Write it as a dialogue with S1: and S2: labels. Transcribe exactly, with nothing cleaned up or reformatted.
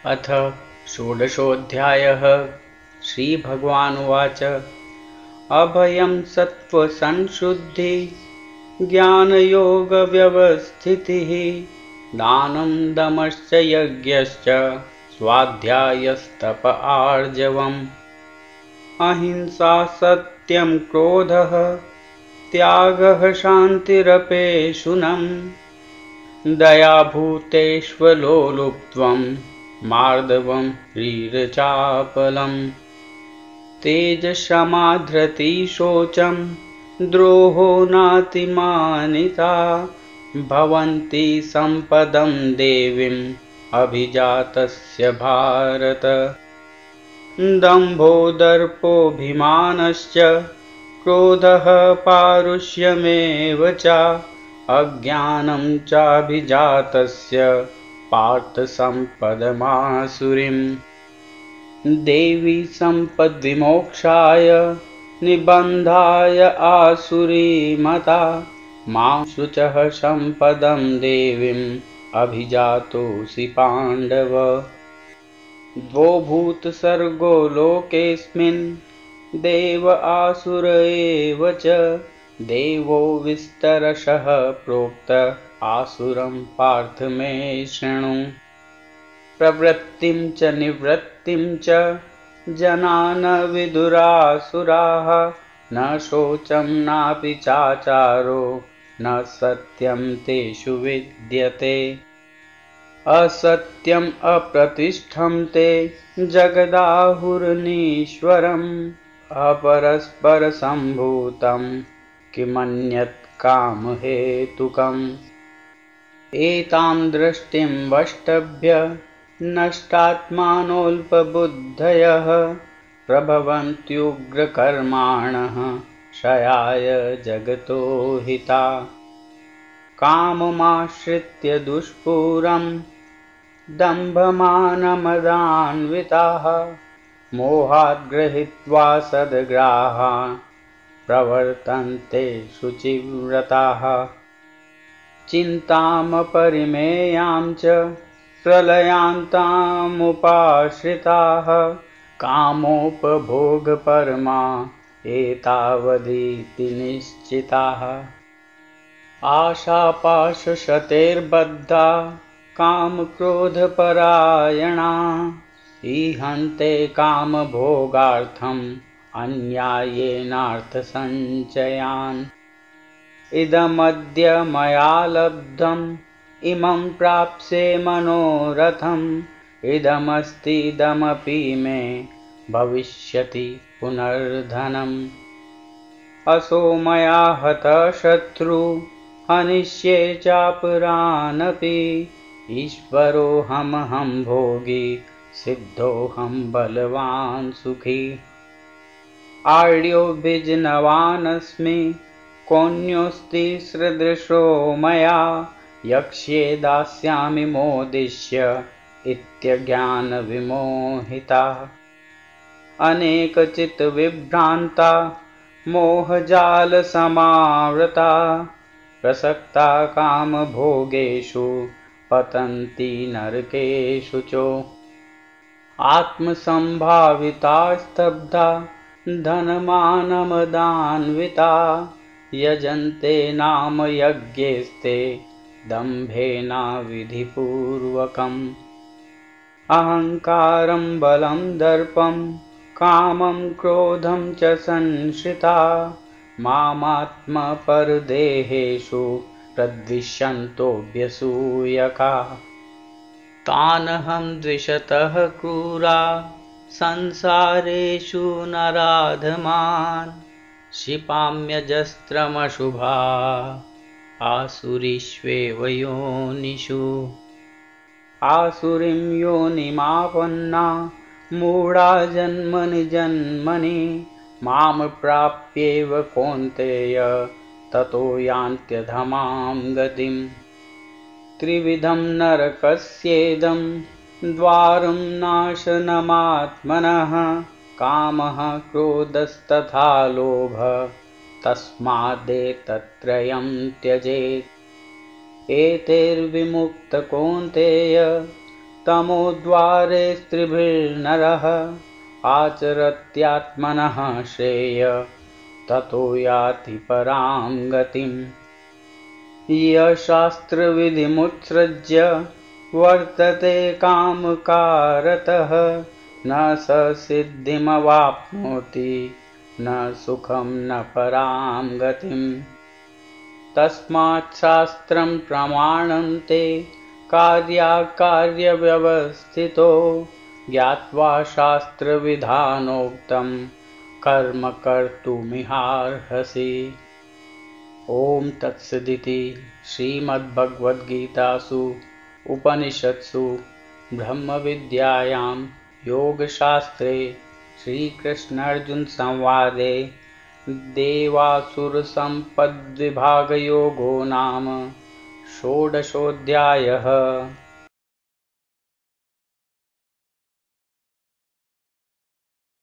S1: अथ षोडशोऽध्यायः। श्रीभगवानुवाच अभयं सत्त्वसंशुद्धि ज्ञानयोगव्यवस्थितिः दानं दमश्च यज्ञश्च स्वाध्यायस्तप आर्जवम् अहिंसा सत्यं क्रोधः त्यागः शान्तिरपेशुनम् दयाभूतेष्वलोलुप्त्वं मार्दवं ह्रीरचापलम् तेजक्षमा शोचं द्रोहो नातिमानिता भवन्ति सम्पदं देवीम् अभिजातस्य भारत दम्भो दर्पोऽभिमानश्च क्रोधः पारुष्यमेव च अज्ञानं चाभिजातस्य पार्थ सम्पदमासुरीम् देवी सम्पद्विमोक्षाय निबन्धाय आसुरीमता मां शुचः सम्पदं देवीम् अभिजातोऽसि पाण्डव द्वौ भूतसर्गो लोकेऽस्मिन् देव आसुर एव च देवो विस्तरशः प्रोक्त आसुरं पार्थ मे शृणु प्रवृत्तिं च निवृत्तिं च जना न विदुरासुराः न शोचं नापि चाचारो न सत्यं तेषु विद्यते असत्यम् अप्रतिष्ठं ते जगदाहुरनीश्वरम् अपरस्परसम्भूतं किमन्यत् कामहेतुकम् एतां दृष्टिं वष्टभ्य नष्टात्मानोऽल्पबुद्धयः प्रभवन्त्युग्रकर्माणः क्षयाय जगतो हिता काममाश्रित्य दुष्पूरं दम्भमानमदान्विताः मोहात् गृहीत्वा सद्ग्राहान् प्रवर्तन्ते शुचिव्रताः चिन्तामपरिमेयां च प्रलयान्तामुपाश्रिताः कामोपभोगपरमा एतावदिति निश्चिताः आशापाशशतैर्बद्धा कामक्रोधपरायणा ईहन्ते कामभोगार्थम् अन्यायेनार्थसञ्चयान् इदमद्य मया लब्धम् इमं प्राप्स्ये मनोरथम् इदमस्तीदमपि मे भविष्यति पुनर्धनम् असो मया हतः शत्रु हनिष्ये चापरानपि ईश्वरोऽहमहं भोगी सिद्धोऽहं बलवान् सुखी आढ्योऽभिजनवानस्मि कोऽन्योऽस्ति सदृशो मया यक्ष्ये दास्यामि मोदिष्य इत्यज्ञानविमोहिता अनेकचित्तविभ्रान्ता मोहजालसमावृता प्रसक्ता कामभोगेषु पतन्ति नरकेषु च आत्मसम्भाविता स्तब्धा धनमानमदान्विता यजन्ते नाम यज्ञैस्ते दम्भेनाविधिपूर्वकम् अहङ्कारं बलं दर्पं कामं क्रोधं च संश्रिता मामात्मपरदेहेषु प्रद्विषन्तोऽभ्यसूयकाः तानहं द्विषतः क्रूरा संसारेषु नराधमान् क्षिपाम्यजस्रमशुभा आसुरीष्वेव योनिषु आसुरीं योनिमापन्ना मूढा जन्मनि जन्मनि मां प्राप्येव कौन्तेय ततो यान्त्यधमां गतिम् त्रिविधं नरकस्येदं द्वारं नाशनमात्मनः कामः क्रोधस्तथा लोभः तस्मादेतत्त्रयं त्यजेत् एतैर्विमुक्त कौन्तेय तमोद्वारे स्त्रिभिर्नरः आचरत्यात्मनः श्रेय ततो याति परां गतिम्। यः शास्त्रविधिमुत्सृज्य वर्तते कामकारतः न स सिद्धिमवाप्नोति न सुखं न परां गतिम्। तस्मात् शास्त्रं प्रमाणं ते कार्याकार्यव्यवस्थितो ज्ञात्वा शास्त्रविधानोक्तं कर्म कर्तुमिहार्हसि। ॐ तत्सदिति श्रीमद्भगवद्गीतासु उपनिषत्सु ब्रह्मविद्यायां योगशास्त्रे श्रीकृष्णार्जुनसंवादे देवासुरसम्पद्विभागयोगो नाम षोडशोऽध्यायः।